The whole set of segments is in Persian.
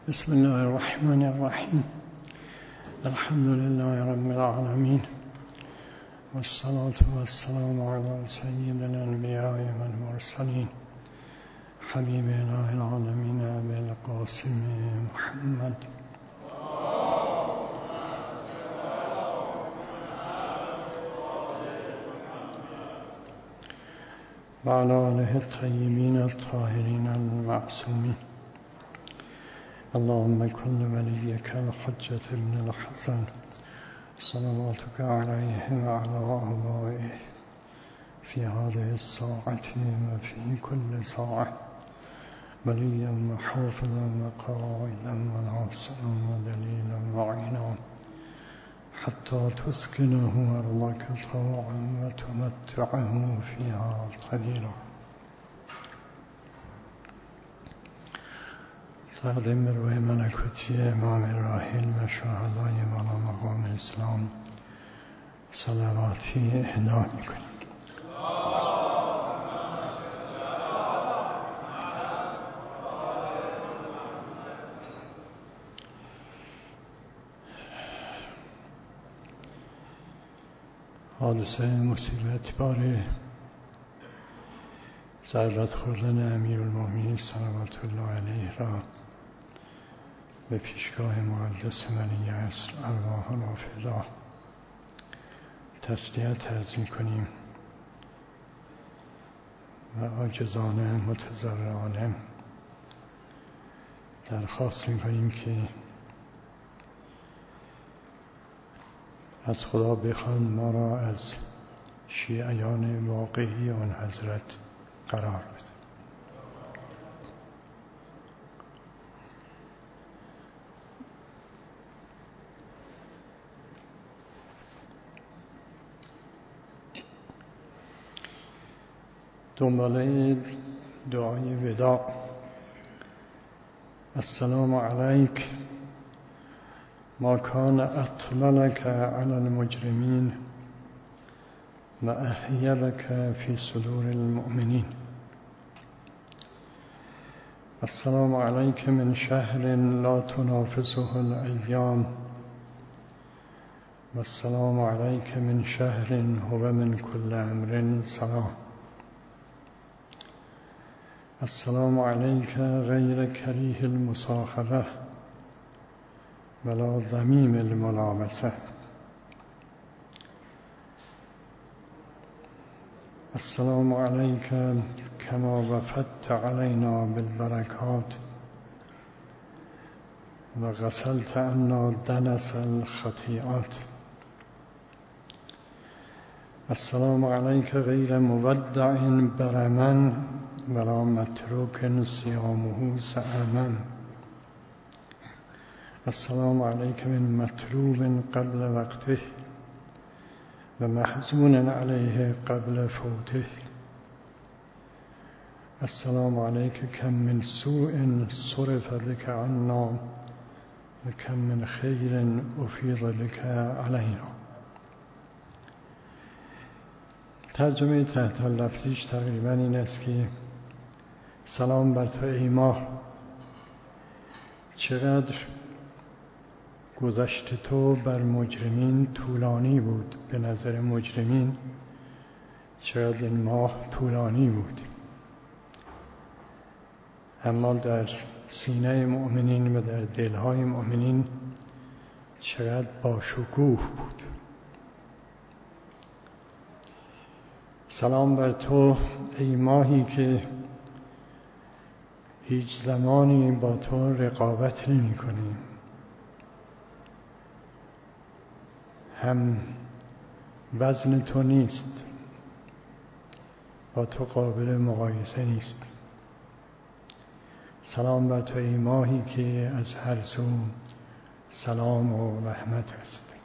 بسم الله الرحمن الرحیم. الحمد لله رب العالمین والصلاة والسلام علی سید الانبیاء والمرسلین حبیب اله العالمین ابی القاسم محمد و علی آله الطیبین الطاهرین المعصومین. اللهم كن وليك الحجة ابن الحسن صلواتك عليه وعلى آبائه في هذه الساعة وفي كل ساعة وليا وحافظا وقائدا وناصرا ودليلا وعينا حتى تسكنه أرضك طوعا وتمتعه فيها طويلا. تقدیم به روح ملکوتی امام راحل و شهدای والا مقام اسلام صلواتی اهدا میکنیم. حادثه مصیبت بار ضربت خوردن امیرالمومنین صلوات الله علیه را به پیشگاه مقدس ولی عصر ارواح فدا تسلیت عرض می‌کنیم و عاجزانه متضرعانه درخواست می‌کنیم که از خدا بخوان ما را از شیعیان واقعی آن حضرت قرار بده. دنباله دعای وداع. السلام علیک ما کان اطملک علی المجرمین و احیبک فی صدور المؤمنین. السلام علیک من شهر لا تنافسه الایام و السلام علیک من شهر هو من کل امر سلام. السلام علیک غیر کریه المصاحبه ولا ذمیم الملامسه. السلام علیک کما وفدت علینا بالبرکات و غسلت عنا دنس الخطیئات. السلام علیک غیر مودع برما ولا متروک صیامه سأما. السلام علیک من مطلوب قبل وقته و محزون علیه قبل فوته. السلام علیک کم من سوء صرف بک عنا و کم من خیر افیض بک علینا. ترجمه تحت لفظیش تقریبا این است که سلام بر تو ای ماه، چقدر گذشت تو بر مجرمین طولانی بود. به نظر مجرمین چقدر این ماه طولانی بود، اما در سینه مؤمنین و در دلهای مؤمنین چقدر باشکوه بود. سلام بر تو ای ماهی که هیچ زمانی با تو رقابت نمی کنیم، هم وزن تو نیست، با تو قابل مقایسه نیست. سلام بر تو ای ماهی که از هر سو سلام و رحمت است.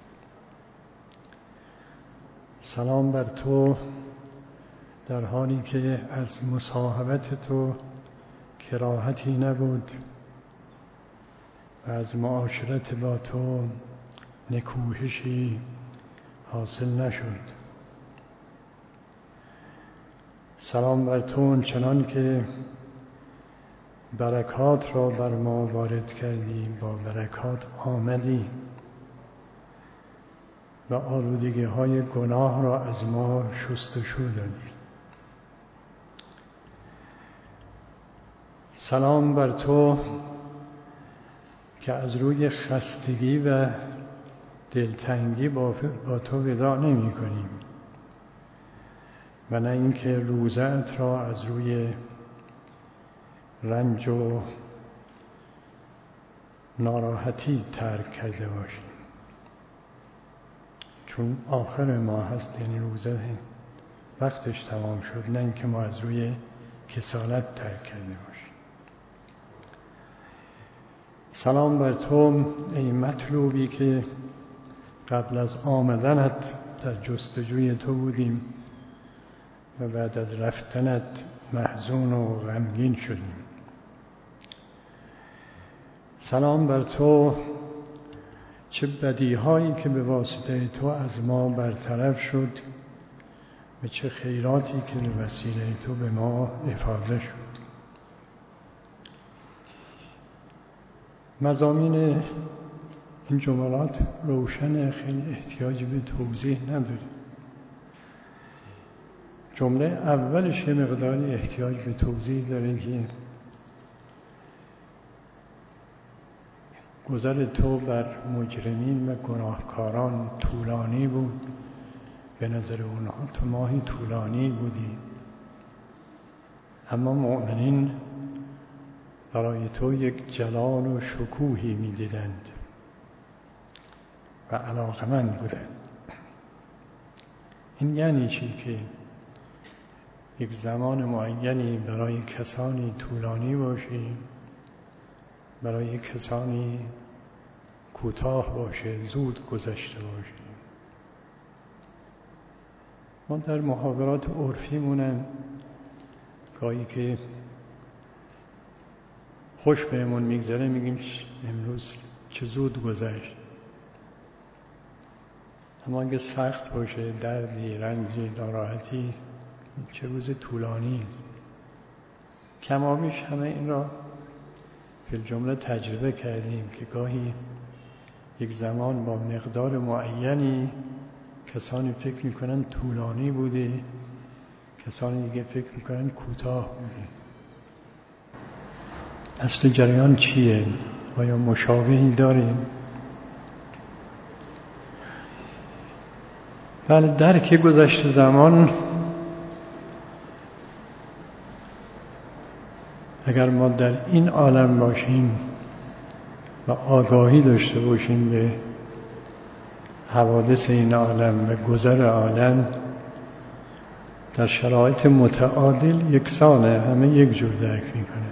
سلام بر تو در حالی که از مصاحبت تو کراهتی نبود و از معاشرت با تو نکوهشی حاصل نشد. سلام بر تو چنان که برکات را بر ما وارد کردی، با برکات آمدی و آلودگی های گناه را از ما شستشو دادی. سلام بر تو که از روی خستگی و دلتنگی با تو وداع نمی کنیم و نه اینکه روزت را از روی رنج و ناراحتی ترک کرده باشیم، چون آخر ما هست، یعنی روزه وقتش تمام شد، نه اینکه ما از روی کسالت ترک کرده باشیم. سلام بر تو ای مطلوبی که قبل از آمدنت در جستجوی تو بودیم و بعد از رفتنت محزون و غمگین شدیم. سلام بر تو چه بدیهایی که به واسطه تو از ما برطرف شد و چه خیراتی که به وسیله تو به ما افاضه شد. مضامین این جملات روشن، خیلی احتیاج به توضیح نداره. جمله اولش یه مقداری احتیاج به توضیح داره که گذر تو بر مجرمین و گناهکاران طولانی بود، به نظر اونها تو ماهی طولانی بودی، اما مؤمنین برای تو یک جلال و شکوهی می دیدند و علاقمند بودند. این یعنی چی؟ که یک زمان معینی برای کسانی طولانی باشه، برای کسانی کوتاه باشه، زود گذشته باشه. ما در محاورات عرفیمونم گاهی که خوش بهمون میگذره میگیم امروز چه زود گذشت، اما اگه سخت باشه، دردی، رنجی، ناراحتی، چه روز طولانی است. کمابیش همه این را فی الجمله تجربه کردیم که گاهی یک زمان با مقدار معینی کسانی فکر میکنن طولانی بوده، کسانی دیگه فکر میکنن کوتاه بوده. اصل جریان چیه؟ آیا مشابهی داریم؟ بله، درک گذشت زمان اگر ما در این عالم باشیم و آگاهی داشته باشیم به حوادث این عالم و گذر عالم، در شرایط متعادل یکسانه، همه یک جور درک میکنه.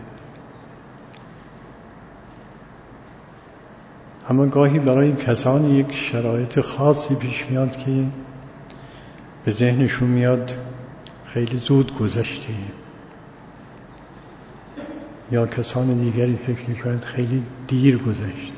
اما گاهی برای کسانی یک شرایط خاصی پیش میاد که به ذهنشون میاد خیلی زود گذشته، یا کسان دیگری فکر میکنند خیلی دیر گذشت.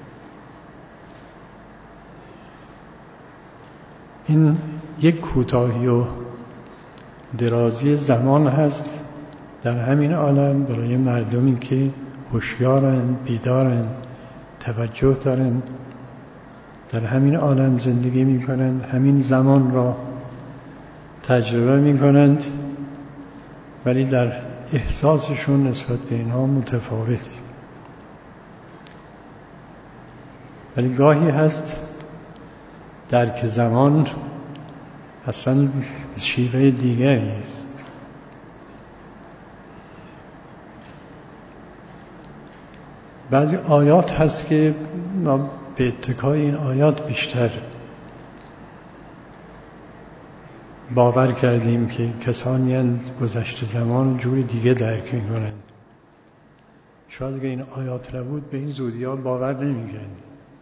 این یک کوتاهی و درازی زمان هست در همین عالم برای مردمی که هوشیارند، بیدارند، توجه دارند، در همین عالم زندگی میکنند، همین زمان را تجربه میکنند، ولی در احساسشون نسبت به اینها متفاوتی. ولی گاهی هست درک زمان اصلا شیوه دیگری است. بعضی آیات هست که ما به اتکای این آیات بیشتر باور کردیم که کسانی گذشت زمان جوری دیگه درک میکنند. شاید اگه این آیات نبود به این زودی ها باور نمیکردیم.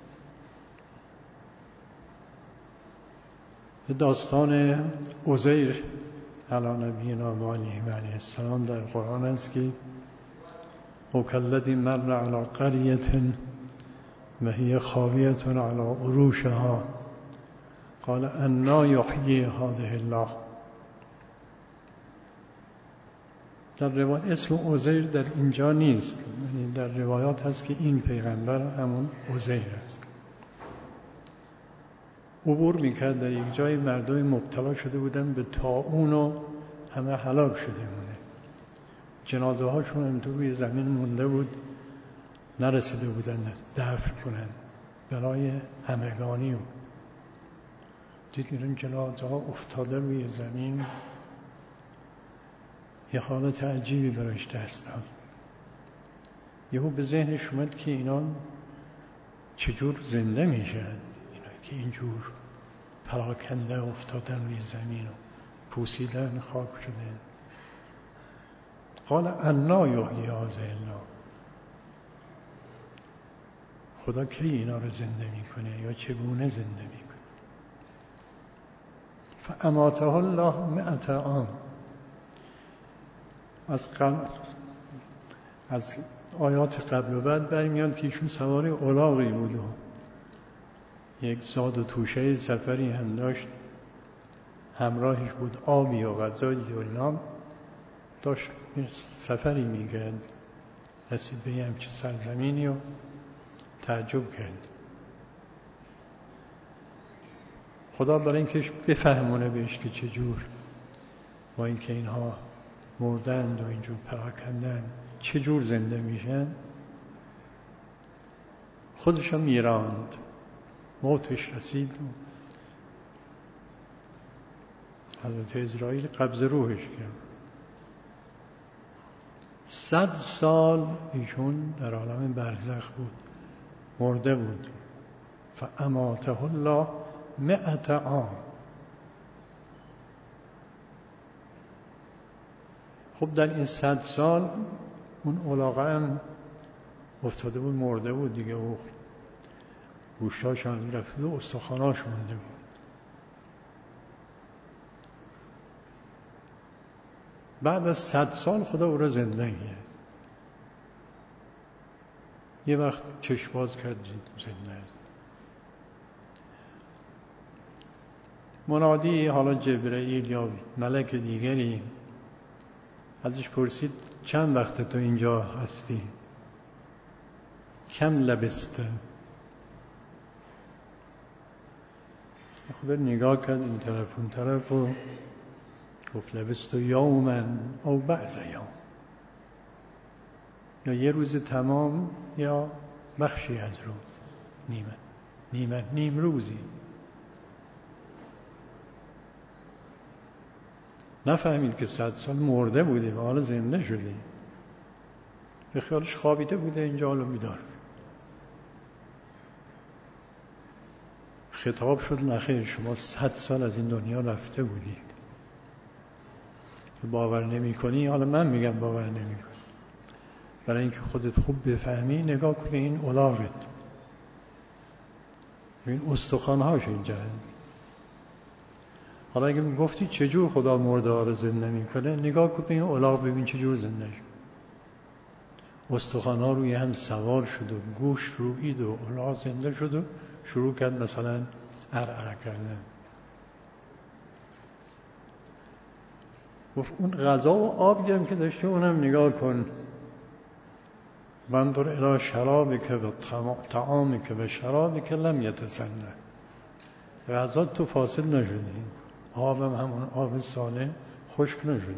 داستان عزیر علی نبینا و علیه السلام در قرآن است که او کالذی مر علی قریة و هی خاویة علی عروشها قال انا یحیی هذه الله. در روایت اسم عزیر در اینجا نیست، یعنی در روایات هست که این پیغمبر همون عزیر است. عبور میکرد، در یک جای مردم مبتلا شده بودن به طاعون و همه هلاک شده بودن، جنازه هاشون هم تو روی زمین مونده بود، نرسیده بودن دفن کنن، برای همگانی بود. دید میرن جنازه ها افتاده روی زمین، یه حالت عجیبی براش دست داد. یهو به ذهنش اومد که اینا چجور زنده میشن، اینا که اینجور پراکنده افتادن روی زمین و پوسیدن، خاک شدن. قال انا یحیی هذه الله، خدا کی اینا رو زنده میکنه یا چگونه زنده میکنه؟ فاماته الله 100 عام. از آیات قبل و بعد برمیاد که ایشون سوار الاغی بود و یک زاد و توشه سفری هم داشت، همراهش بود آبی و غذایی و اینا، داشت سفری میگرد، رسید به یه همچه سرزمینی و تعجب کرد. خدا برای اینکه بفهمونه بهش که چجور با اینکه اینها مردند و اینجور پراکندن چجور زنده میشن، خودشو میراند. موتش رسید و حضرت اسرائیل قبض روحش کرد. 100 سال ایشون در عالم برزخ بود، مرده بود. فاماته الله 100 عام. خب در این 100 سال اون الاغه هم افتاده بود، مرده بود دیگه، و گوشتاش هم رفته و استخواناش مونده بود. بعد از 100 سال خدا او را زنده کرد. یه وقت چشم باز کرد، زنده است. منادی، حالا جبرئیل یا ملک دیگری، ازش پرسید چند وقت تو اینجا هستی؟ کم لبسته؟ خدا نگاه کرد این طرف اون طرف و گفت لبست یوما او بعض یوم، یا یه روز تمام یا بخشی از روز، نیم روزی. نفهمید که 100 سال مرده بوده و حالا زنده شده. به خیالش خوابیده بوده اینجا، حالا بیدار. خطاب شد نخیر، شما 100 سال از این دنیا رفته بودی. باور نمی کنی، حالا من میگم باور نمی کنی. برای اینکه خودت خوب بفهمی نگاه کن به این الاغت، این استخوان‌هاش اینجا هست. حالا اگه میگفتی چجور خدا مرده ها رو زنده میکنه، نگاه کن به این الاغ، ببین چجور زنده شد. استخوان‌ها روی هم سوار شد و گوشت روید و الاغ زنده شد و شروع کرد مثلا ارعره کردن. گفت اون غذا و آبی هم که داشته اونم نگاه کن. وانظر الی شرابک و طعامک و شرابک لم یتسنه. غذا تو فاسد نشدی، آبم همون آب سالم خشک نشدی،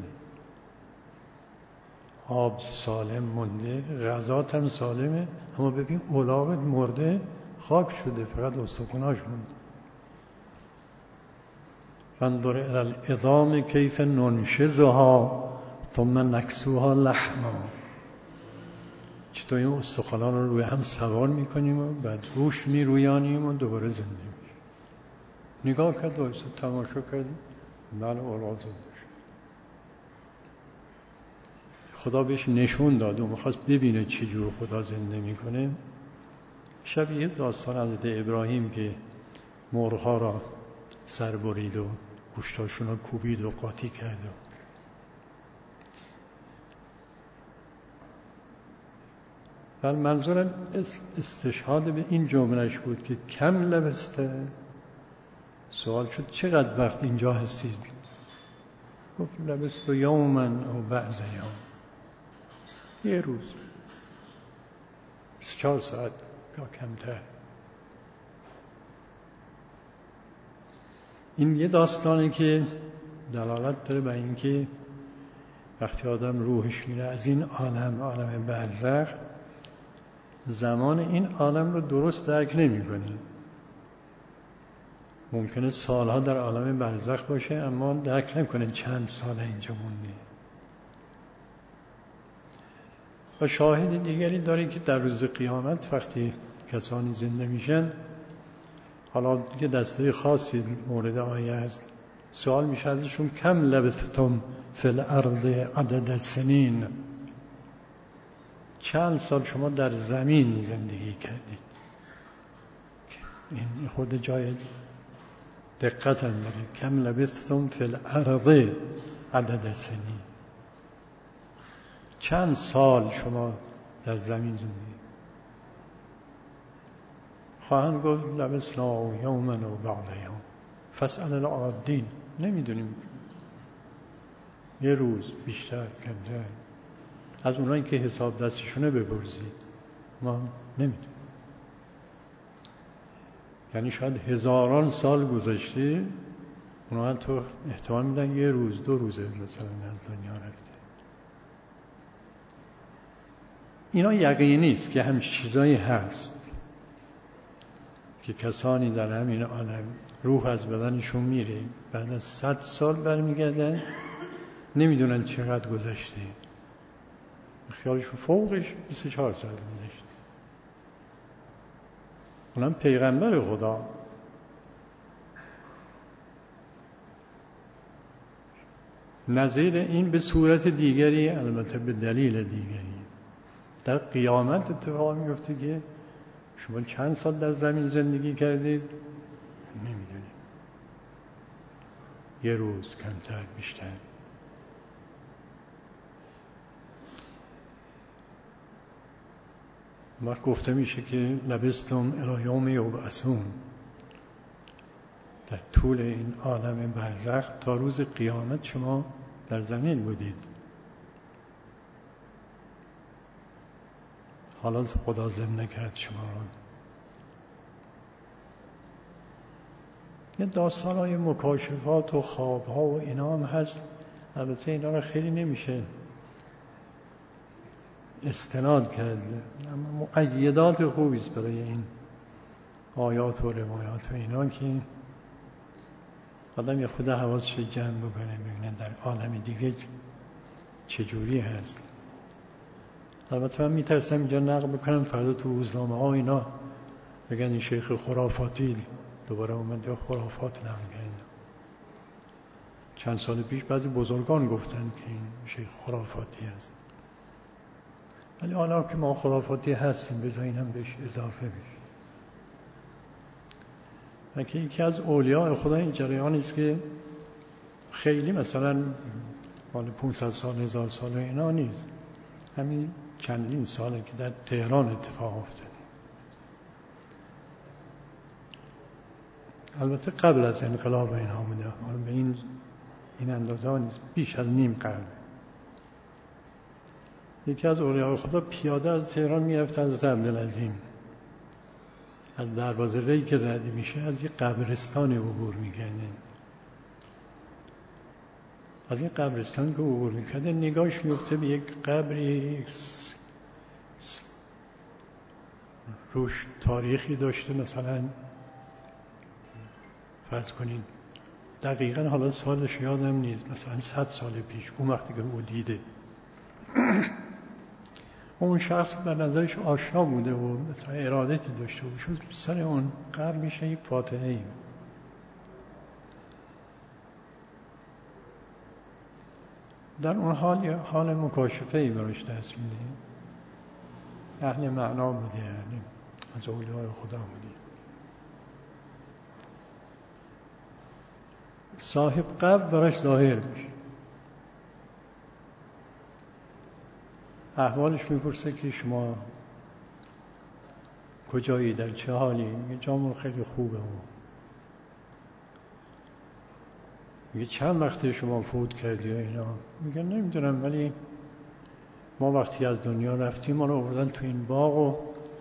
آب سالم مونده، غذات هم سالمه، اما ببین الاغت مرده خاک شده، فقط استخوناش مونده. وانظر الی العظام کیف ننشزها ثم نکسوها لحما. چطور این استخوان‌ها رو روی هم سوار میکنیم و بعد گوشت میرویانیم و دوباره زنده میشیم. نگاه کرد و تماشا کرد، بله الاغ زنده شد. خدا بهش نشون داد و میخواست ببینه چجور خدا زنده میکنه. شبیه داستان حضرت ابراهیم که مرغ‌ها را سر برید و گوشتاشون را کوبید و قاطی کرد. بل منظورم استشهاد به این جملهش بود که کم لبسته. سوال شد چقدر وقت اینجا هستید؟ گفت لبست یوما او بعض یوم. یه روز 24 ساعت یا کمتر. این یه داستانه که دلالت داره بر اینکه وقتی آدم روحش میره از این عالم برزخ، زمان این عالم رو درست درک نمی‌کنه. ممکنه سالها در عالم برزخ باشه اما درک نکنه چند سال اینجا مونده. و شاهد دیگری داره که در روز قیامت وقتی کسانی زنده میشن، حالا یه دسته خاصی مورد آیه هست، سوال میشه ازشون کم لبثتم فی الارض عدد السنین، چند سال شما در زمین زندگی کردید. این خود جای دقت هم داره. کم لبثتم فی الارض عدد السنین، چند سال شما در زمین زندگی. خواهند گفت لبثنا یوما و بعض یوم فاسأل العادین. نمیدونیم، یه روز بیشتر کمتر، از اونایی که حساب دستشونه بپرسید، ما نمیدونیم. یعنی شاید هزاران سال گذشته، اونا تو احتمال میدن یه روز 2 روزه مثلا از دنیا رفته. اینا یقینی است که همین چیزایی هست که کسانی در همین عالم روح از بدنشون میره، بعد از 100 سال برمیگردن، نمیدونن چقدر گذشته، خیالشون فوقش 24 سال گذشته. اونم پیغمبر خدا. نظیر این به صورت دیگری، البته به دلیل دیگری، در قیامت اتفاق میفته که شما چند سال در زمین زندگی کردید نمیدونید، یه روز کمتر بیشتر. وقت گفته میشه که لبثتم الی یوم یبعثون، در طول این عالم برزخ تا روز قیامت شما در زمین بودید. حالا خدا زنده کرد شما رو. یه داستان‌های مکاشفات و خواب‌ها و اینا هم هست، البته اینا رو خیلی نمیشه استناد کرد، اما مقیدات خوبی است برای این آیات و روایات و اینا که آدم یه خود حواسش جمع بکنه، ببینه در عالم دیگه چجوری هست. البته من میترسم اینجا نقل بکنم فردا تو روزنامه ها اینا بگن این شیخ خرافاتی دوباره اومده خرافات نقل کرد. چند سال پیش بعضی بزرگان گفتن که این شیخ خرافاتی هست، ولی حالا که ما خرافاتی هستیم بذارین هم بهش اضافه بشه. و که یکی از اولیاء خدا این جریانی است که خیلی مثلا مال 500 سال 1000 سال اینا نیست، همین چندین ساله که در تهران اتفاق افتاده. البته قبل از انقلاب اینها بوده، به این اندازه ها نیست، بیش از نیم قرن. یکی از اولیاء خدا پیاده از تهران میرفت از عبدالعظیم، از دروازه ری که رد میشه از یک قبرستانی عبور میکنه. از این قبرستان که عبور میکنه نگاهش میفته به یک قبری روش تاریخی داشته، مثلا فرض کنید دقیقاً حالا سالش یادم نیست، مثلا 100 سال پیش اون وقتی که او دیده اون شخص بر نظرش آشنا بوده و مثلا ارادتی داشته بود، شد سر اون قبر میشه یک فاتحه‌ای. در اون حال مکاشفه‌ای براش دست میده. اهل معنا بوده، یعنی از اولیاء خدا بوده. صاحب قبر براش ظاهر میشه، احوالش میپرسه که شما کجایی، در چه حالی؟ میگه جامون خیلی خوبه. میگه چند وقته شما فوت کردی و اینا؟ میگه نمیدونم ولی ما وقتی از دنیا رفتیم ما رو آوردن تو این باغ و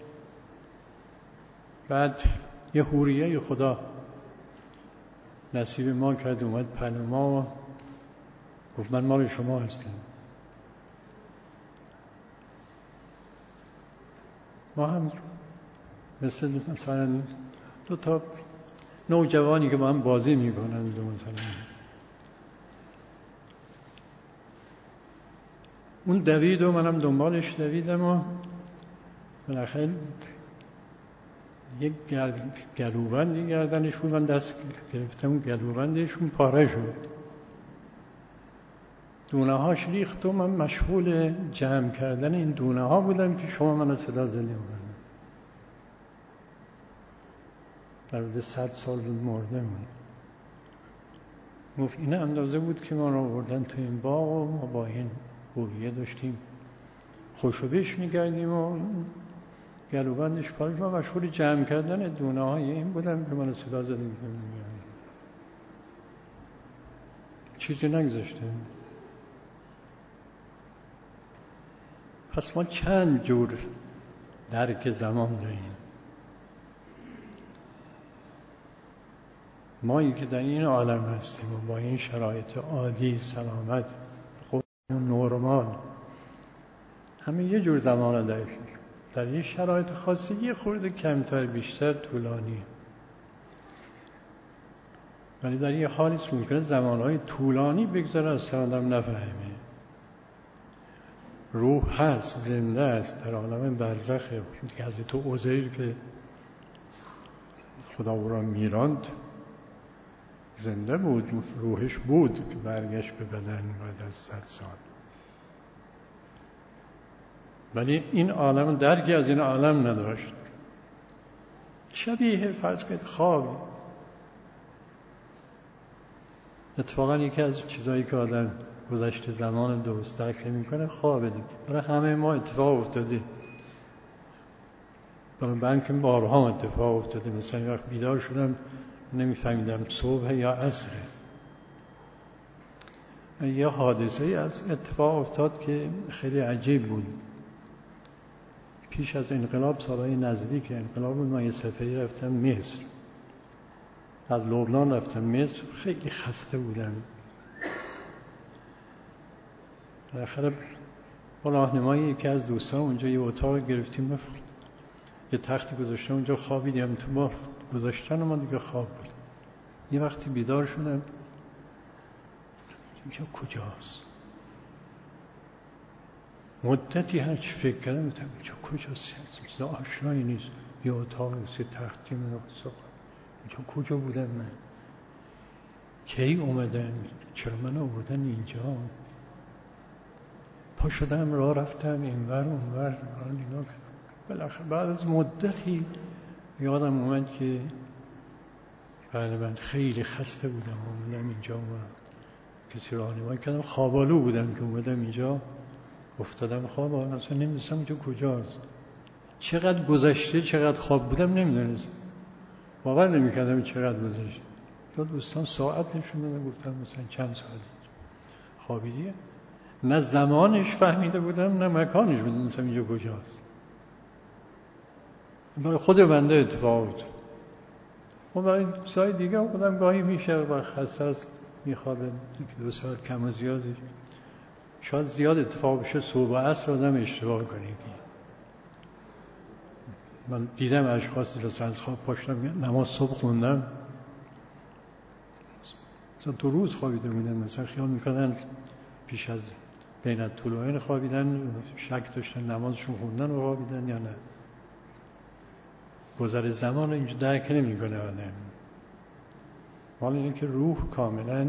بعد یه حوریه خدا نصیب ما کرد، اومد پلو ما و گفت من مال شما هستم. ما هم مثلا دو تا نوجوانی که با هم بازی میکنن، مثلا اون دوید و منم دنبالش دویدم و بالاخره یک گلوبندی گردنش بود، من دست گرفتم گلوبندشون پاره شد، دونه هاش ریخت و من مشغول جمع کردن این دونه ها بودم که شما منو صدا زدی بودم. در حدود 100 سال بود مرده بود. گفت این اندازه بود که ما رو آوردن تو این باغ و ما با این حوریه داشتیم خوشوبش میکردیم و گلوبندش پاره، ما مشغول جمع کردن دونه های این بودم که منو صدا زدی بودم. چیزی نگذاشته. پس ما چند جور درک زمان داریم. مایی که در این عالم هستیم و با این شرایط عادی، سلامت، خود نرمال، همه یه جور زمان داریم. در این شرایط خاصی یه خورده کمتر بیشتر طولانی، ولی در یه حالی ممکنه زمانهای طولانی بگذاره اصلا آدم نفهمه. روح هست، زنده است، در عالم برزخ. دیگه از تو عزیر که خدا او را میراند زنده بود، روحش بود که برگشت به بدن بعد از 100 سال. ولی این عالم درکی از این عالم نداشت. شبیه فرض کنید خواب. اتفاقا یکی از چیزایی که آدم گذشته زمان درست درک نمی‌کنه خوابه دیگه. برای همه ما اتفاق افتاده. برای من که بارها اتفاق افتاده. مثلا وقت بیدار شدم نمی‌فهمیدم صبح یا عصره. یه حادثه از اتفاق افتاد که خیلی عجیب بود. پیش از انقلاب، سالهای نزدیک انقلاب، من یه سفری رفتم مصر. از لبنان رفتم مصر، خیلی خسته بودم. بالاخره با راهنمایی یکی از دوستان اونجا یه اتاق گرفتیم، یه تختی گذاشتم اونجا خوابیدم. تو ما گذاشتن و ما دیگه خواب بود. یه وقتی بیدار شدم اینجا کجاست؟ مدتی هرچی فکر کردم اینجا کجاست؟ چیز آشنایی نیست. یه اتاق سه تختی من اینجا کجا بودم من؟ کی اومدم؟ چرا من آوردن اینجا؟ پا شدم راه رفتم اینور اونور نگاه کردم. بالاخره بعد از مدتی یادم اومد که بله من خیلی خسته بودم اومدم اینجا. کسی راهنمایی کردم، خوابالو بودم که اومدم اینجا، افتادم خواب. اصلا نمیدونستم اینجا کجاست. چقدر گذشته چقدر خواب بودم نمیدونستم، باور نمیکردم چقدر گذشته. تا دوستان ساعت نشون دادن، گفتم مثلا چند ساعت خوابیدی. نه زمانش فهمیده بودم نه مکانش میدونستم اینجا کجاست. برای خود بنده اتفاق افتاد. و برای سای دیگه خودم گاهی میشه و خسته است میخوابه، یک دو ساعت کم و زیادی شاید زیاد اتفاق بشه صبح و عصر آدم اشتباه کنه. من دیدم اشخاصی رو از خواب پاشتم نماز صبح خوندم، مثلا تو روز خوابیده بودن، مثلا خیال میکنن پیش از بین الطلوعین خوابیدن، شک داشتن نمازشون خوندن و خوابیدن یا نه. گذر زمان رو اینجا درک نمیکنه آدم. حالا اینه که روح کاملا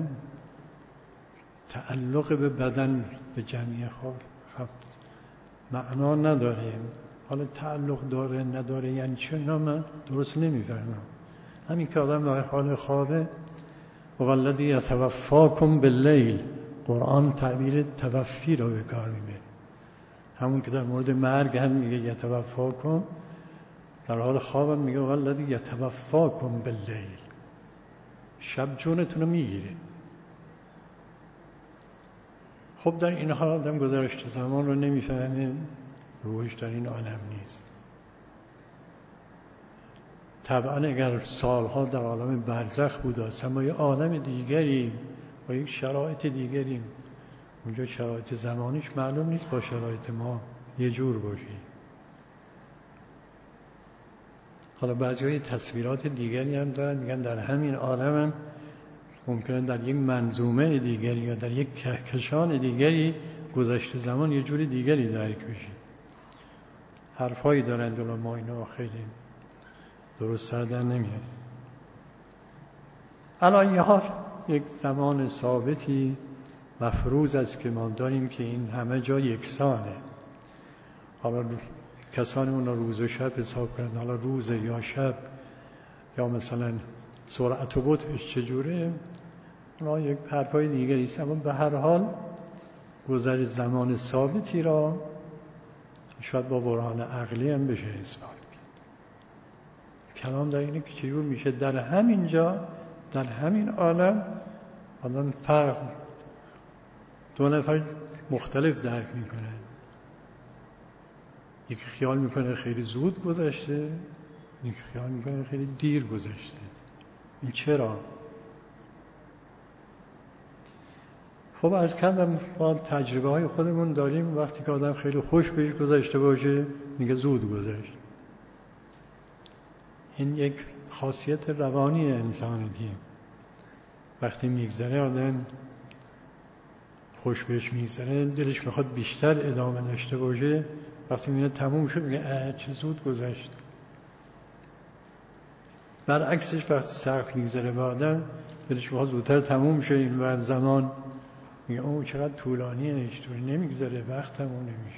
تعلق به بدن به جمعی خواب معنا نداره. حالا تعلق داره نداره یعنی چه، من درست نمیفهمم. همین که آدم در حال خوابه، والذی یتوفاکم باللیل، قرآن تعبیر توفی رو به کار میبره. همون که در مورد مرگ هم میگه یتوفاکم، در حال خوابم میگه والذی یتوفاکم باللیل، شب جونتون رو میگیره. خب در این حال آدم گذشته زمان رو نمیفهمه، روحش در این عالم نیست. طبعا اگر سالها در عالم برزخ بود اصلا با یه عالم دیگری، با یک شرایط دیگری، اونجا شرایط زمانیش معلوم نیست با شرایط ما یه جور باشه. حالا بعضی تصویرات دیگری هم دارن، میگن در همین عالم هم ممکنه در یک منظومه دیگری یا در یک کهکشان دیگری گذشته زمان یه جور دیگری درک بشه. حرفایی دارن جلو ما، اینا خیلی درست در نمیاد. الان حال یک زمان ثابتی مفروض است که ما داریم که این همه جا یکسانه. حالا کسانی اون روز و شب حساب کنند، حالا روز یا شب یا مثلا سرعت و بطئش چجوره، اونا یک حرفای دیگری است. اما به هر حال گذر زمان ثابتی را شاید با برهان عقلی هم بشه اثبات کرد. کلام در اینه که چجور میشه در همین جا، در همین عالم آدم فرق، دو نفر مختلف درک میکنه. یکی خیال میکنه خیلی زود گذشته، یکی خیال میکنه خیلی دیر گذشته. این چرا؟ خب از کردم با تجربه های خودمون داریم، وقتی که آدم خیلی خوش بهش گذشته باشه میگه زود گذشت. این یک خاصیت روانی انسانی که وقتی میگذره آدم خوش بهش میگذره دلش میخواد بیشتر ادامه داشته باشه، وقتی میبینه تموم شد میگه چه زود گذشت. برعکسش وقتی سخت میگذره به آدم دلش میخواد زودتر تموم شه، این وقت زمان میگه اوه چقدر طولانیه، اینطوری نمیگذره، وقت تموم نمیشه.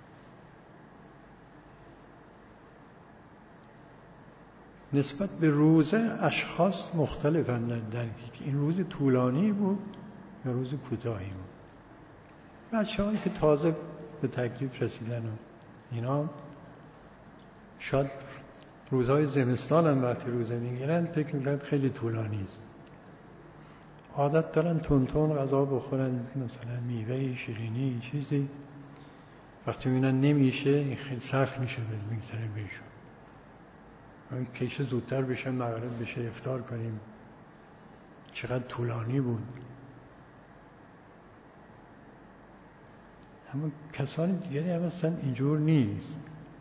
نسبت به روزه اشخاص مختلفن در درکی که این روز طولانی بود یا روز کوتاهی بود. بچه‌هایی که تازه به تکلیف رسیدن و اینا شاید روزهای زمستان هم وقتی روزه میگیرن فکر میکنن خیلی طولانی است. عادت دارن تون غذا بخورن، مثلا میوه شیرینی چیزی. وقتی میبینن نمیشه این خیلی سخت میشه میگذره بهشون. این کیش زودتر بشه، مغرب بشه، افطار کنیم. چقدر طولانی بود. اما کسانی دیگری هم اصلا اینجور نیست.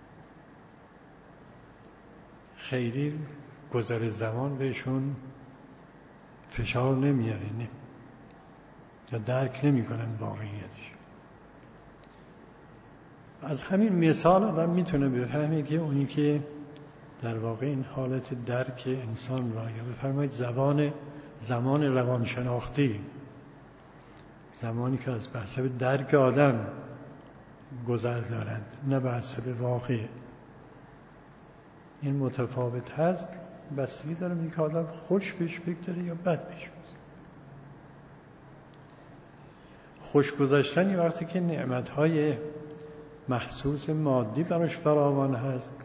خیلی گذر زمان بهشون فشار نمیاره، نه یا درک نمی کنن واقعیتش. از همین مثال آدم میتونه بفهمه که اونی که در واقع این حالت درک انسان را، یا بفرمایید زمان روانشناختی، زمانی که از بحثب درک آدم گذر دارند نه بحثب واقع، این متفاوت هست. بستگی داره میگه که آدم خوش بهش بگذره یا بد بهش بگذره. خوش گذشتن یه وقتی که نعمتهای محسوس مادی براش فراوان هست،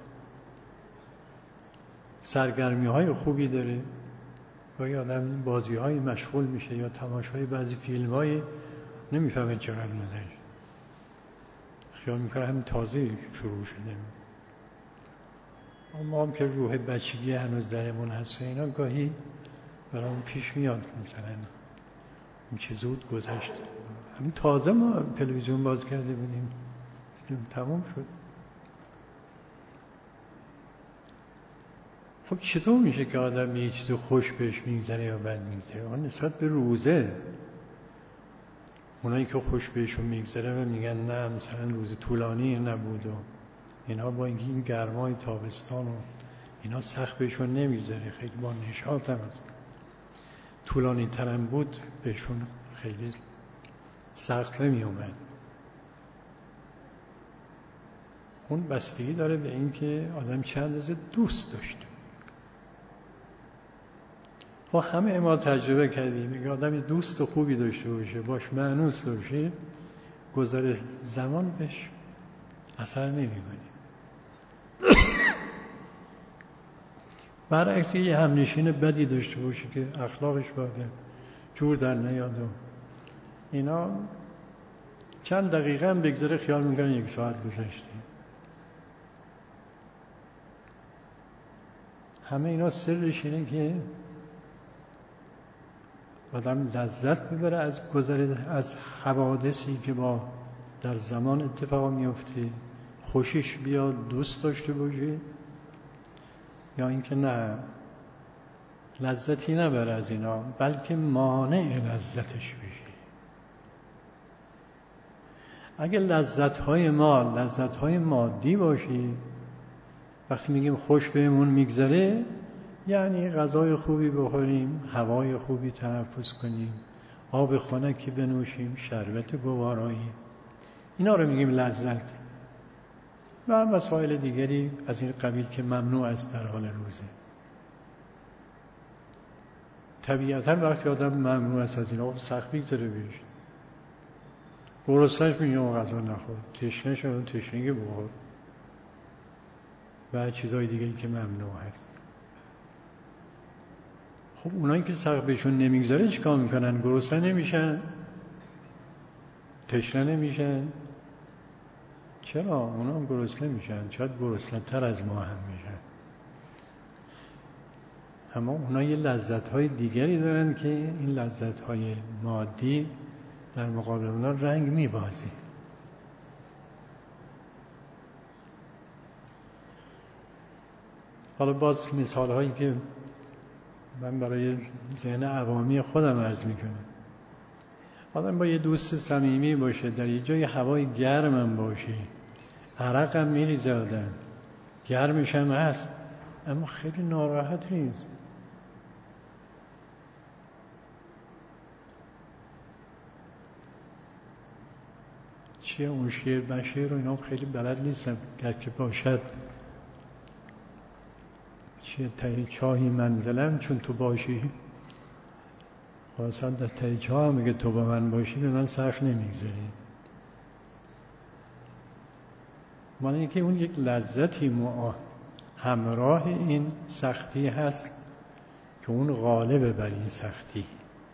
سرگرمی‌های خوبی داره، گاهی آدم بازی‌های مشغول میشه یا تماشای بعضی فیلم‌های نمیفهمه چقدر گذشت، خیال میکنه همین تازه شروع شده. ما هم که روح بچگی هنوز درمون هست و اینا گاهی برامون پیش میاد مثلا این چه زود گذشت، همین تازه ما تلویزیون باز کرده بودیم تموم شد. خب چطور میشه که آدم یه چیز خوش بهش میگذره یا بد میگذره؟ آن نسبت به روزه، اونایی که خوش بهشون میگذره و میگن نه مثلا روز طولانی نبود و اینا، با اینکه این گرمای تابستان و اینا سخت بهشون نمیگذره، خیلی با نشاط هم هست. طولانی ترم بود بهشون خیلی سخت نمی اومد. اون بستگی داره به این که آدم چند اندازه دوست داشته. و همه ما تجربه کردیم که آدم دوست خوبی داشته باشه، باش مانوس باشه، گذر زمان بهش اثر نمی‌کنه. برعکس یه همنشین بدی داشته باشه که اخلاقش بده، جور در نیاد و اینا، چند دقیقه هم بگذره خیال میکنن 1 ساعت گذشته. همه اینا سرش اینه که آدم لذت ببره از حوادثی که با در زمان اتفاق میفته، خوشش بیاد، دوست داشته باشه، یا اینکه نه لذتی نبره از اینا، بلکه مانع لذتش بشه. اگه لذت‌های ما لذت‌های مادی باشی، وقتی میگیم خوش بهمون میگذره، یعنی غذای خوبی بخوریم، هوای خوبی تنفس کنیم، آب خنکی بنوشیم، شربت گوارایی، اینا رو میگیم لذت. و مسائل دیگری از این قبیل که ممنوع است در حال روزه. طبیعتا وقتی آدم ممنوع است از اینا، سخت بگذره بهش. گرسنه‌اش میگه غذا نخور، تشنه شد تشنگی بخور، و چیزهای دیگری که ممنوع هست. خب اونایی که سخت بهشون نمیگذره چیکار میکنن؟ گرسنه نمیشن؟ تشنه نمیشن؟ چرا؟ اونا هم گرسنه میشن، شاید گرسنه تر از ما هم میشن. اما اونا یه لذت‌های دیگری دارن که این لذت‌های مادی در مقابل اونا رنگ میبازه. حالا باز مثال‌هایی که من برای ذهن عوامی خودم عرض میکنم. آدم با یه دوست صمیمی باشه، در یه جای هوای گرم هم باشه، عرق هم میریزه آدم، گرمش هم هست، اما خیلی ناراحت نیست. چیه اون شعر؟ من شعر رو اینا خیلی بلد نیستم، گر که باشد چیه ته چاهی منزلم چون تو باشی. خواستم در ته چاه هم اگه تو با من باشی به من سخت نمیگذاری. من اینکه اون یک لذتی همراه این سختی هست که اون غالبه بر این سختی.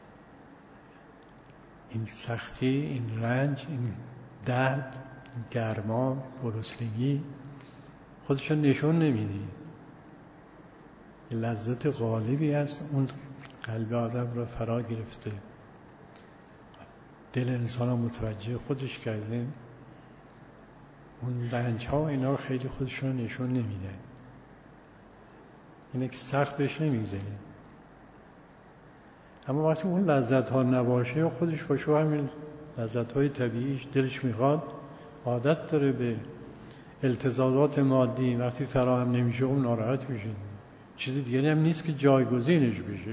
این سختی، این رنج، این درد، این گرما، گرسنگی خودشون نشون نمیدی. لذت غالبی هست، اون قلب آدم رو فرا گرفته، دل انسان رو متوجه خودش کرده. اون رنج ها و اینا خیلی خودشون نشون نمیده، اینه که سخت بهش نمیگذاره. اما وقتی اون لذت ها نباشه و خودش باشه همین لذت های طبیعیش دلش میخواد، عادت داره به التزامات مادی، وقتی فراهم نمیشه اون ناراحت میشه. چیز دیگری هم نیست که جایگزینش بشه.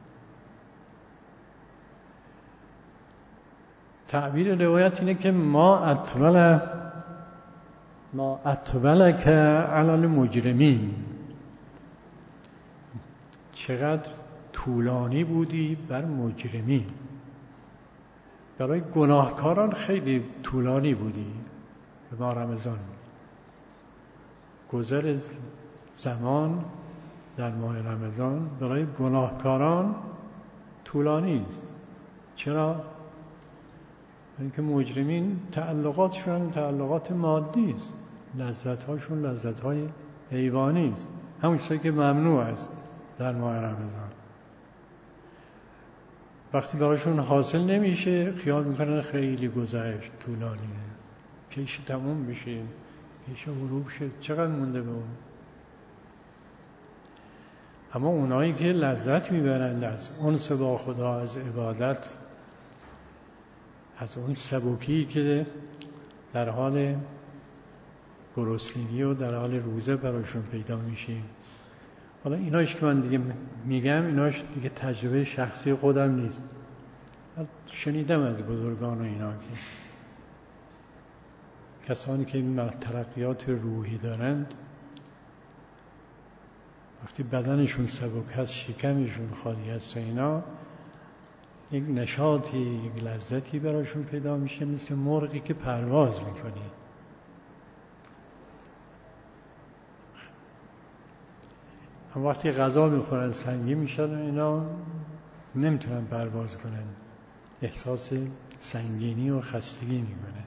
تعبیر روایت اینه که ما اطولک علی المجرمین، چقدر طولانی بودی بر مجرمین. برای گناهکاران خیلی طولانی بودی به ماه رمضان. گذر زمان در ماه رمضان برای گناهکاران طولانی است. چرا؟ اینکه مجرمین تعلقاتشون تعلقات مادی است، لذت‌هاشون لذت‌های حیوانی است، همون چیزی که ممنوع است در ماه رمضان. وقتی براشون حاصل نمیشه خیال میکنن خیلی گذشت، طولانیه، کیش تموم بشه، کیش غروب شد، چقدر مونده به اون. اما اونایی که لذت میبرند از انس با خدا، از عبادت، از اون سبکی که در حال گرسنگی و در حال روزه براشون پیدا میشه. حالا ایناش که من دیگه میگم، ایناش دیگه تجربه شخصی خودم نیست، شنیدم از بزرگان و اینا که کسانی که این ترقیات روحی دارند وقتی بدنشون سبک هست، شکمشون خالی هست و اینا، یک نشاطی، یک لذتی براشون پیدا میشه، مثل مرغی که پرواز میکنی. اما وقتی غذا میخورن سنگین میشن و اینا نمیتونن پرواز کنن، احساس سنگینی و خستگی میکنه.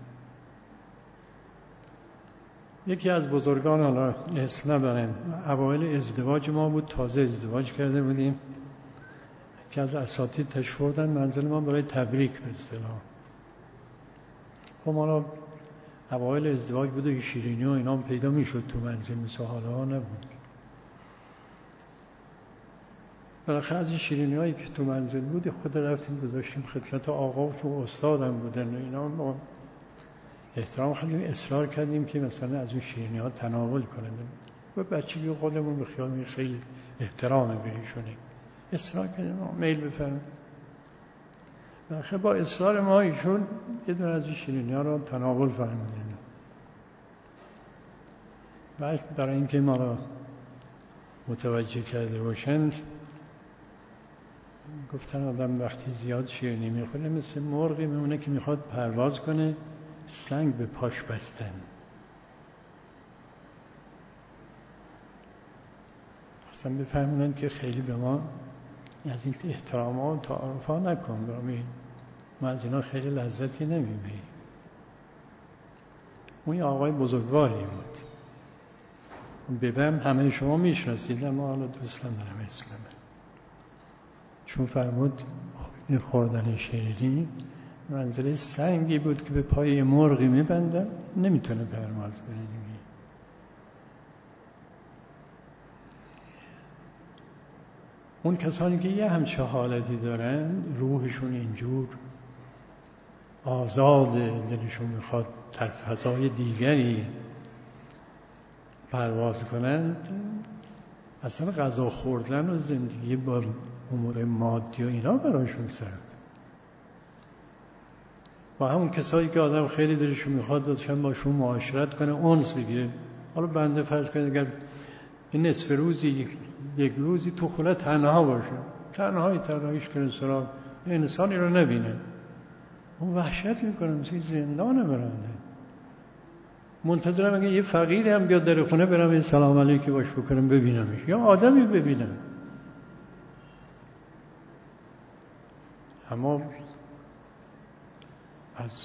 یکی از بزرگان، حالا اسم نبرم، اوایل ازدواج ما بود، تازه ازدواج کرده بودیم، که از اساتید تشریف بردن منزل ما برای تبریک به اصطلاح. خب ما اوایل ازدواج بود و شیرینی و اینا پیدا میشد تو منزل، مثل حالا نبود. بالاخره از این شیرینی هایی که تو منزل بود خود رفتیم گذاشتیم خدمت آقا، چون استادم بودن و اینا، با احترام خیلی اصرار کردیم که مثلا از اون شیرینی ها تناول کنند. و بچگی خودمون به خیال خیلی احترام بهشونه اصرار کردیم میل بفرمایید. بالاخره با اصرار ما ایشون یه دونه از این شیرینی ها رو تناول فرمودن. بعد برای اینکه ما رو متوجه کرده باشن گفتن آدم وقتی زیاد شیرینی میخوره مثل مرغی میمونه که میخواد پرواز کنه، سنگ به پاش بستن. اصلا بفهمونن که خیلی به ما از این احترامات و تعارفا نکن، ما از اینا خیلی لذتی نمیبریم. اون یه آقای بزرگواری بود، ببم همه شما میشناسید، اما حالا دوست ندارم اسم من. چون فرمود این خوردن شیرینی منزله سنگی بود که به پای مرغی میبندن، نمیتونه پرواز کنه. اون کسانی که یه همچه حالتی دارن، روحشون اینجور آزاد، دلشون میخواد در فضای دیگری پرواز کنند، اصلا غذا خوردن و زندگی با امور مادی و اینا براشون سخت. با همون کسایی که آدم خیلی دلشون میخواد داشتن باشون معاشرت کنه، اونس بگیره. حالا بنده فرض کنید اگر این نصف روزی یک روزی تو خونه تنها باشه، تنهاییش کنه سراغ انسانی رو نبینه، اون وحشت میکنه، مثل زندانه برنده. منتظرم اگه یه فقیری هم بیاد در خونه برم این سلام علیکی باش بکنم ببینمش، یا آدمی ببینم. اما از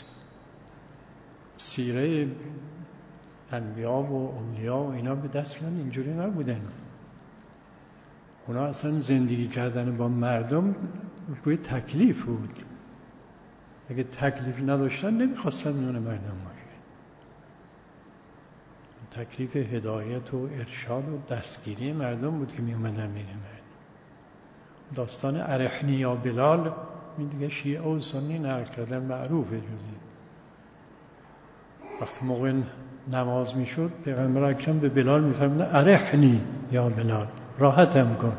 سیره انبیا و اولیا و اینا به دست میان اینجوری نبودن. اونا اصلا زندگی کردن با مردم روی تکلیف بود. اگه تکلیف نداشتن نمیخواستن میونه مردم باشه. تکلیف هدایت و ارشاد و دستگیری مردم بود که میومدن میره مردم. داستان ارحنی یا بلال می دیگه شیعه و سنی نقل کردن معروفه جزی. وقتی موقع نماز میشد پیغمبر اکرم به بلال میفرمودن ارحنی یا بلال، راحتم کن.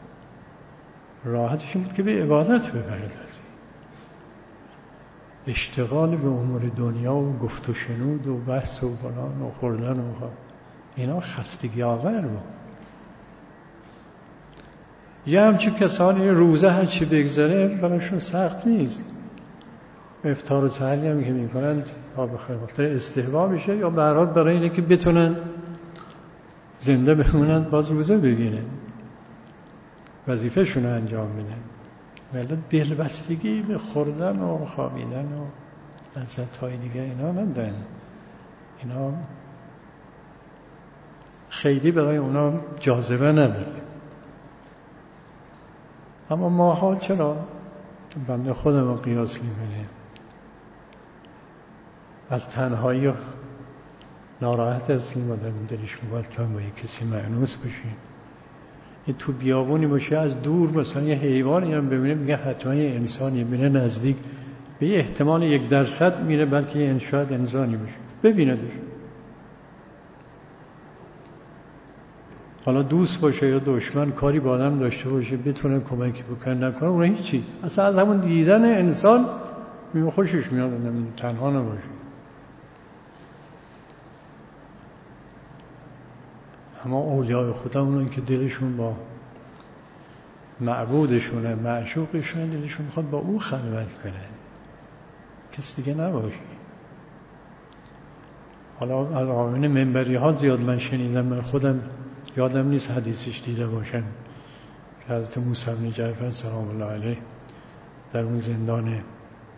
راحتش این بود که به عبادت بپردازی. اشتغال به امور دنیا و گفت و شنود و بحث و فلان و خوردن و اینا خستگی آور بود. یه همچه کسانی روزه هر چی بگذره براشون سخت نیست. افطار و سحری هم که میکنند تا به خاطر استحباب بشه یا به هر حال برای اینه که بتونن زنده بمونن باز روزه بگیرن، وظیفه‌شون رو انجام بدن. ولی دلبستگی به خوردن و خوابیدن و لذت‌های دیگه اینا ندارن. اینا خیلی برای اونا جاذبه نداره. اما ماها چرا بنده خودم رو قیاس میکنه، از تنهایی و ناراحت هستیم، آدم دلش میخواد تا با یک کسی مأنوس بشیم. یه تو بیابونی باشه از دور مثلا یه حیوانی هم ببینه میگه حتما یه انسانی، بینه نزدیک به یه احتمال 1% میره بلکه یه شاید انسانی باشه، ببینه دش. حالا دوست باشه یا دشمن، کاری با آدم داشته باشه، بتونه کمکی بکنه نکنه، اون هیچی. اصلا از همون دیدن انسان خوشش میاد آدم تنها نباشه. اما اولیاء خدا اونن که دلشون با معبودشونه، معشوقشونه، دلشون میخواد با او خلوت کنه، کس دیگه نباشه. حالا آمین منبری ها زیاد من شنیدم، من خودم یادم نیست حدیثش دیده باشم که حضرت موسی بن جعفر سلام الله علیه در اون زندان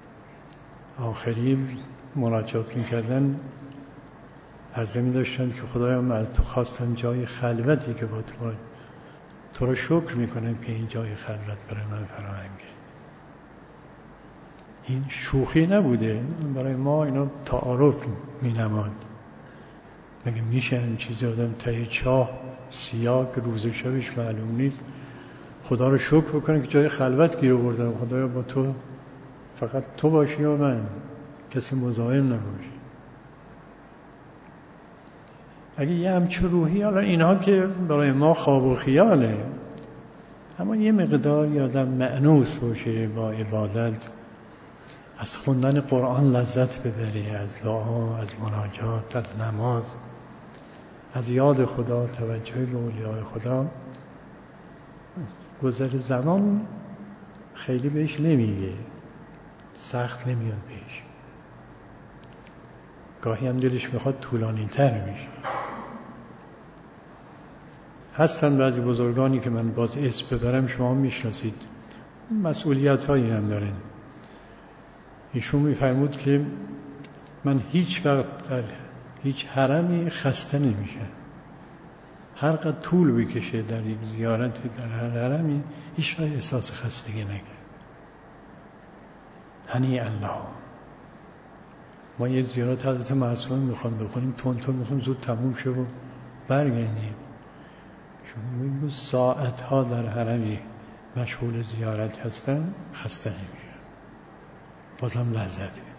آخری مناجات میکردن عرضه می‌داشتن که خدایا من از تو خواستم جای خلوتی که با تو رو شکر میکنم که این جای خلوت برای من فراهم کرد. این شوخی نبوده، برای ما اینا تعارف مینماد. مگه میشه این چیزی آدم ته چاه سیاه که روز و شبش معلوم نیست خدا رو شکر بکنه که جای خلوت گیر آوردم، خدایا با تو فقط تو باشی و من، کسی مزاحم نباشی. اگه یه همچه روحی، حالا اینها که برای ما خواب و خیاله، اما یه مقدار یادم مأنوس باشه با عبادت، از خوندن قرآن لذت ببری، از دعا، از مناجات، از نماز، از یاد خدا، توجه به اولیاء خدا، گذر زمان خیلی بهش نمیگه، سخت نمیاد بهش، گاهی هم دلش میخواد طولانی تر میشه. هستن بعضی بزرگانی که من باز اسم ببرم شما میشناسید، مسئولیت هایی هم دارن. ایشون میفرمود که من هیچ وقت در هیچ حرمی خسته نمیشم، هر قدر طول بکشه در یک زیارتی در هر حرمی هیچ وقت احساس خستگی نکرد. هنی الله. ما یه زیارت حضرت معصوم میخوام بخونیم، تون میخوام زود تموم شه و برگردیم. شما میگو ساعت ها در حرمی مشغول زیارت هستن، خسته نمیشن، بازم لذت میبره.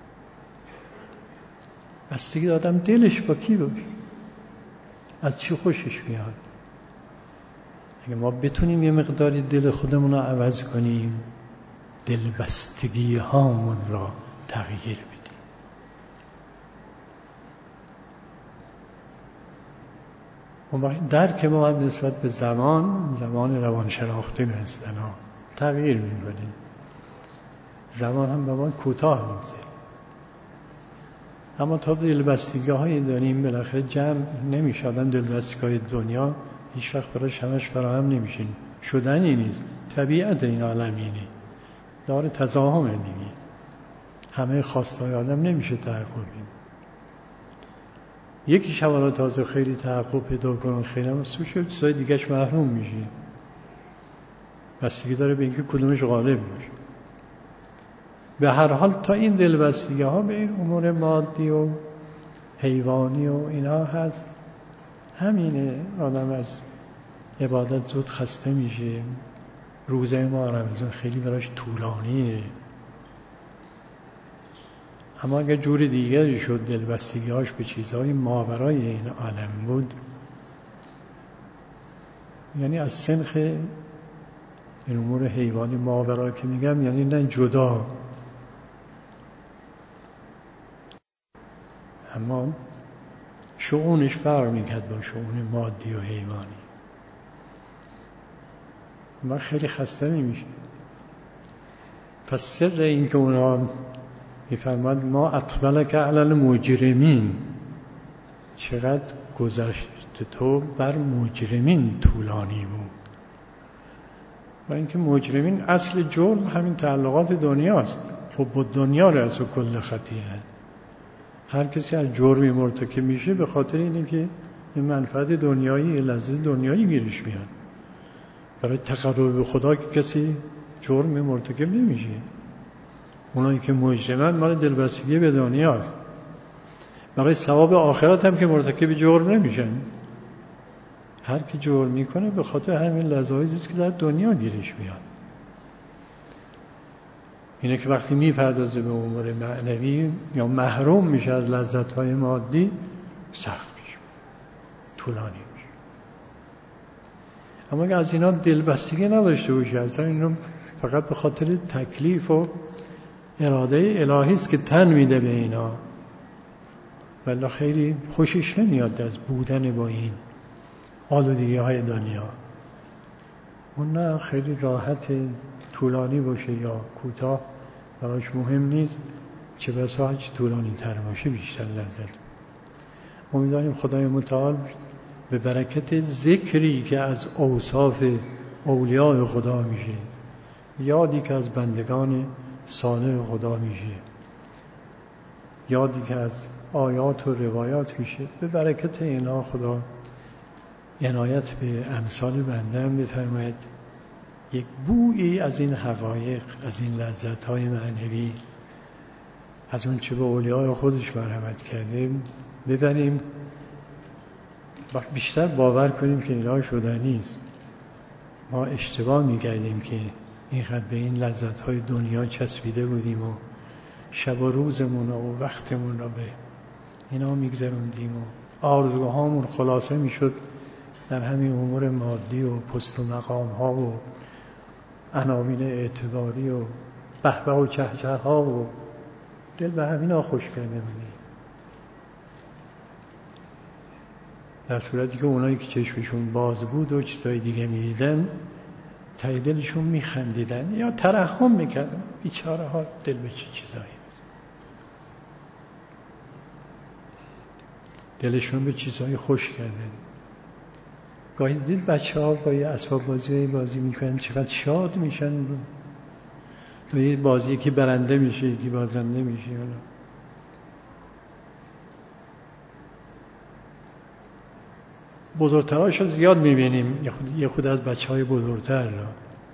بستگی آدم دلش با کی باشه، از چی خوشش میاد. اگه ما بتونیم یه مقداری دل خودمون رو عوض کنیم، دلبستگی هامون را تغییر بدیم. اون وقت درک ما هم نسبت به زمان روانشناختی هستن ها تغییر می‌کنه. زمان هم به ما کوتاه می‌گذره، اما تا دلبستگی‌هایی داریم بالاخره جمع نمیشه. آدم دلبستگی‌های دنیا هیچ وقت براش همش فراهم نمیشه، شدنی نیست. طبیعت این عالم اینه، داره تزاهم دیگه. همه خواستهای آدم نمیشه تحقق بدیم. یکی شوالا تازه خیلی تحقق پیدا کنه خیلی هم سوشه، چیزای دیگهش محروم میشه. بستگی داره به اینکه کدومش غالب باشه. به هر حال تا این دلبستگی ها به این امور مادی و حیوانی و اینا هست، همینه. آدم از عبادت زود خسته میشه. روزه ما رمضان خیلی براش طولانیه. اما اگر جور دیگری شد، دلبستگی‌هاش به چیزهای ماورای این عالم بود، یعنی از سنخ این امور حیوانی ماورا که میگم، یعنی نه جدا، اما شؤونش فرق میکرد با شؤون مادی و حیوانی. ما خیلی خسته نمیشه. پس سر این که اونا میفرماد ما اطولک علی المجرمین، چقدر گذشت تو بر مجرمین طولانی بود. و اینکه مجرمین اصل جرم همین تعلقات دنیاست. حب الدنیا رأس کل خطیئه. هر کسی از جرمی مرتکب میشه به خاطر اینه که این منفعت دنیایی، لذت دنیایی گیرش میاد. برای تقرب به خدا که کسی جرم مرتکب نمیشه. اونایی که مجرمن مال دلبستگی به دنیاست. برای ثواب آخرت هم که مرتکب جرم نمیشن. هر کی جرم میکنه به خاطر همین لذایزی است که در دنیا گیرش میاد. اینه که وقتی میپردازه به امور معنوی یا محروم میشه از لذت‌های مادی، سخت میشه، طولانی میشه. اما اگه از اینا دلبستگی نداشته باشه، اصلا اینا فقط به خاطر تکلیف و اراده الهی است که تن میده به اینا، ولی خیلی خوشش نمیاد از بودن با این آلودگی های دنیا. اون نه، خیلی راحت، طولانی باشه یا کوتاه براش مهم نیست، چه بسا هرچی طولانی تر باشه بیشتر لذت. امیدواریم خدای متعال به برکت ذکری که از اوصاف اولیاء خدا میشه، یادی که از بندگان صالح خدا میشه، یادی که از آیات و روایات میشه، به برکت اینا خدا عنایت به امثال بنده هم بفرماید یک بویی از این حقایق، از این لذت‌های معنوی، از اون چه به اولیای خودش مرحمت کرده ببریم، بیشتر باور کنیم که اینا شدنی است. ما اشتباه می‌کردیم که اینقدر به این لذت‌های دنیا چسبیده بودیم و شب و روزمون و وقتمون رو به اینا می‌گذروندیم و آرزوهامون خلاصه می‌شد در همین امور مادی و پست و مقام‌ها و عناوین اعتباری و بهبه و چهچه‌ها و دل به همینا خوش کرده بودیم، در صورتی که اونایی که چشمشون باز بود و چیزای دیگه می‌دیدن ته دلشون می‌خندیدن یا ترحم می‌کردن، بیچاره ها دل به چه چیزایی دلشون به چیزای خوش کردن. گاهی دید بچه‌ها با یه اسباب بازی میکنن چقدر شاد میشن، تو یه بازی که برنده میشه یکی بازنده میشه. بزرگترهاش رو زیاد میبینیم، یه خود از بچه‌های بزرگتر را.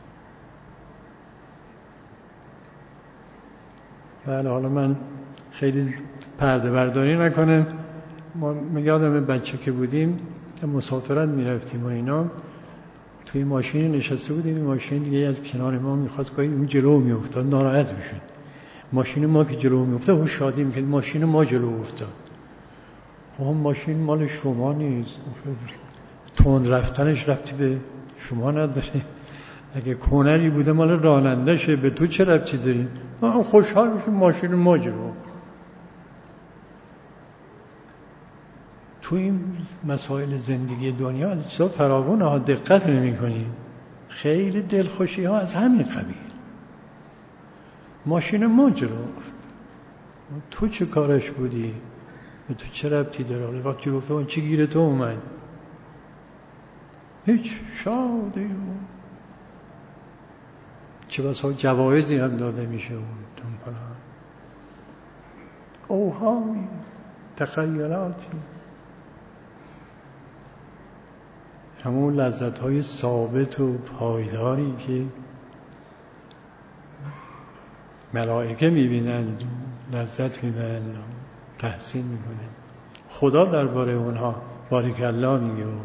بله حالا من خیلی پرده برداری نکنم، ما یادم بچه که بودیم مسافرت میرفتیم و اینا، توی ماشین نشسته بودیم، این ماشین دیگه از کنار ما میخواست که اون جلو میافتاد، ناراحت میشد. ماشین ما که جلو میافتاد اون شادی میکرد ماشین ما جلو افتاد. اون ماشین مال شما نیست، تند رفتنش ربطی به شما نداره، اگه کونری بوده مال رانندشه، به تو چه ربطی داری؟ ما خوشحال میشیم ماشین ما جلو. تو این مسائل زندگی دنیا از چیزا فراوونه ها دقت نمی کنیم. خیلی دلخوشی ها از همین قبیل. ماشین ما جلو افت، تو چه کارش بودی؟ به تو چه ربطی داره؟ وقتی گفتم چی گیره تو اومد؟ هیچ، شاده چه بسا جوایزی هم داده میشه اون اوهامی تخیلاتی، همون لذت‌های ثابت و پایداری که ملائکه می‌بینند، لذت می‌برند، تحسین می‌کنند. خدا درباره اونها بارک الله میگه و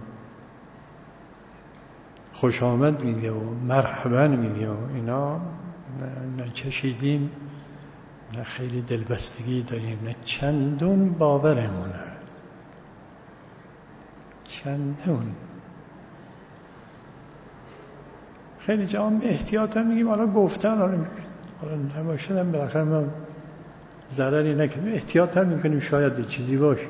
خوش آمد میگه و مرحبا میگه و اینا. نه چشیدیم، نه خیلی دلبستگی داریم، نه چندون باورمون هست، چندون. خیلی جا هم احتیاطا میگیم حالا گفتن حالا نباشدم بالاخره ما ضرری نکنیم، احتیاطا میکنیم شاید چیزی باشه.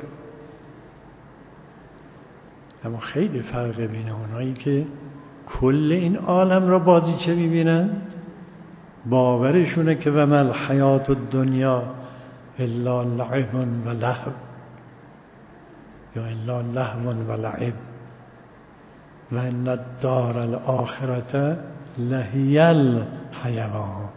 اما خیلی فرق بین اونایی که کل این عالم را بازیچه میبینن، باورشونه که و ما الحیات الدنیا الا لعب و لهو یا الا لهو و لعب و ان الدار الاخرة لهی الحیوان.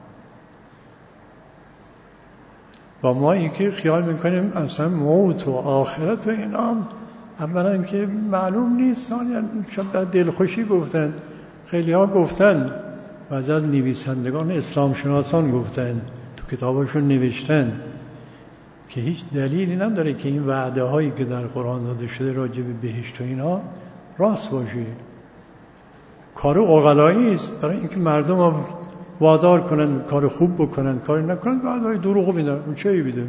با ما این که خیال میکنیم اصلا موت و آخرت و اینا اولا که معلوم نیست، شاید در دلخوشی گفتن، خیلی ها گفتن و از نویسندگان اسلام شناسان گفتن، تو کتاباشون نوشتن که هیچ دلیلی نداره که این وعده هایی که در قرآن داده شده راجع به بهشت و اینا راست باشه. کار عقلایی است برای اینکه مردم وادار کنن کار خوب بکنن، کاری نکنن وعده‌های دروغ میدن. اون چه میده؟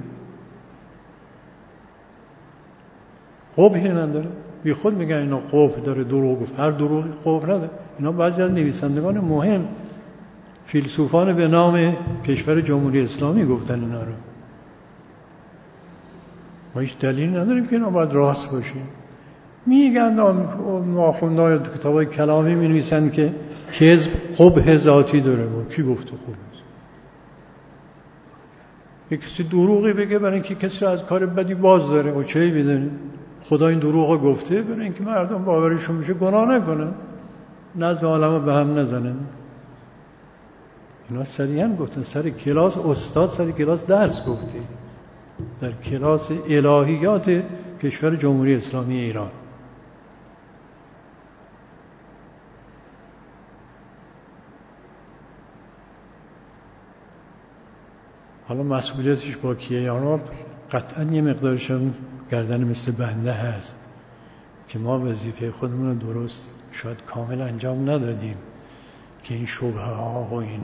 قبحی نداره، بی خود میگن اینا قبح داره، دروغ گفت. هر دروغی قبح نداره. اینا بعضی از نویسندگان مهم، فیلسوفان به نام کشور جمهوری اسلامی گفتن اینا رو. ما هیچ دلیل نداریم که اینا باید راست باشه. میگن آخوندهای تو کتابای کلامی می‌نویسن که کذب قبح ذاتی داره. کی گفته قبح؟ یک کسی دروغی بگه برای اینکه کسی از کار بدی باز داره و چه می‌دونه؟ خدا این دروغو گفته برای اینکه مردم باورشون میشه گناه نکنن، نظم عالمو به هم نزنن. اینا سریعا گفتن، سر کلاس استاد سر کلاس درس گفته، در کلاس الهیات کشور جمهوری اسلامی ایران. حالا مسئولیتش با کیه؟ یا قطعا یه مقدارش هم گردن مثل بنده هست که ما وظیفه خودمون رو درست شاید کامل انجام ندادیم که این شبهه ها و این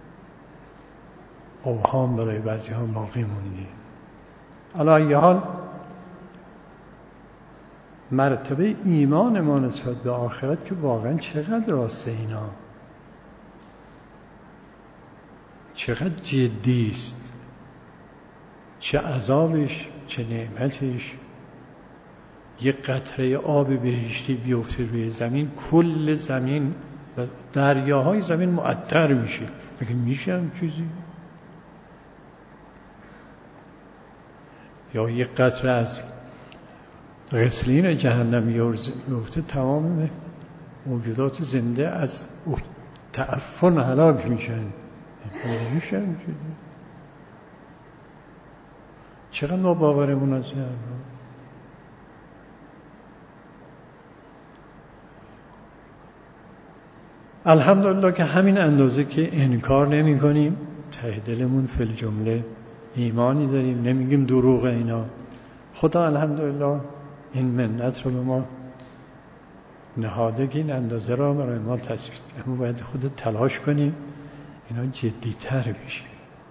اوهام برای بعضی ها باقی موندی. علی ای حال مرتبه ایمان ما نسبت به آخرت که واقعا چقدر راسته اینا، چقدر جدی است، چه عذابش چه نعمتش. یه قطره آب بهشتی بیفته روی زمین، کل زمین و دریاهای زمین معطر میشه. مگه میشه هم چیزی؟ یا یه قطره از غسلین جهنم بیفته، تمام موجودات زنده از تعفن هلاک میشن. میشه هم چیزی؟ چقدر ما باورمون از این الحمدلله که همین اندازه که انکار نمی کنیم، ته دلمون فی الجمله ایمانی داریم، نمیگیم دروغ اینا. خدا الحمدلله این منت رو به ما نهاده که این اندازه را برای ما تصویر کنیم. ما باید خود تلاش کنیم اینا جدیتر بشه،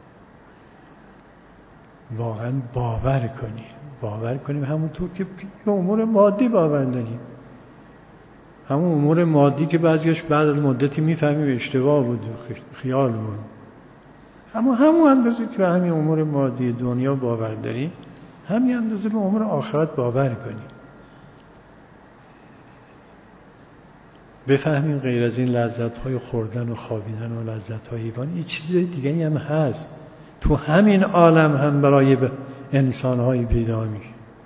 واقعا باور کنیم همونطور که به امور مادی باور داریم. همون امور مادی که بعضیش بعد از مدتی میفهمیم اشتباه بود و خیال بود، اما همون اندازه که به همین امور مادی دنیا باور داریم، همین اندازه به امور آخرت باور کنیم. بفهمیم غیر از این لذت‌های خوردن و خوابیدن و لذت‌های ایوان یه چیز دیگه هم هست تو همین عالم هم برای انسان‌هایی پیدا میشه.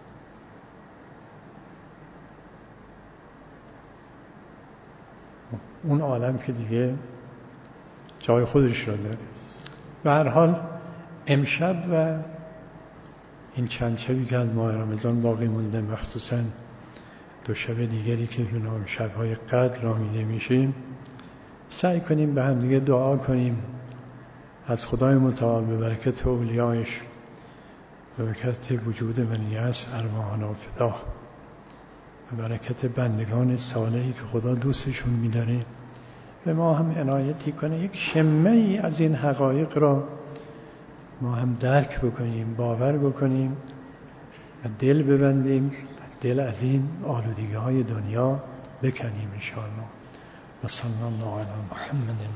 اون عالم که دیگه جای خودش را داره. به هر حال امشب و این چند شبی که از ماه رمضان باقی مونده، مخصوصاً دو شب دیگری که به نام شب‌های قدر نامیده میشیم، سعی کنیم به هم دیگه دعا کنیم از خدای متعال به برکت اولیایش، به برکت وجود منیت ارواحنا فدا، به برکت بندگان صالحی که خدا دوستشون می‌داره، به ما هم عنایتی کنه یک شمه ای از این حقایق را ما هم درک بکنیم، باور بکنیم و دل ببندیم، دل از این آلودگی‌های دنیا بکنیم ان شاء الله. و صلی الله علی محمد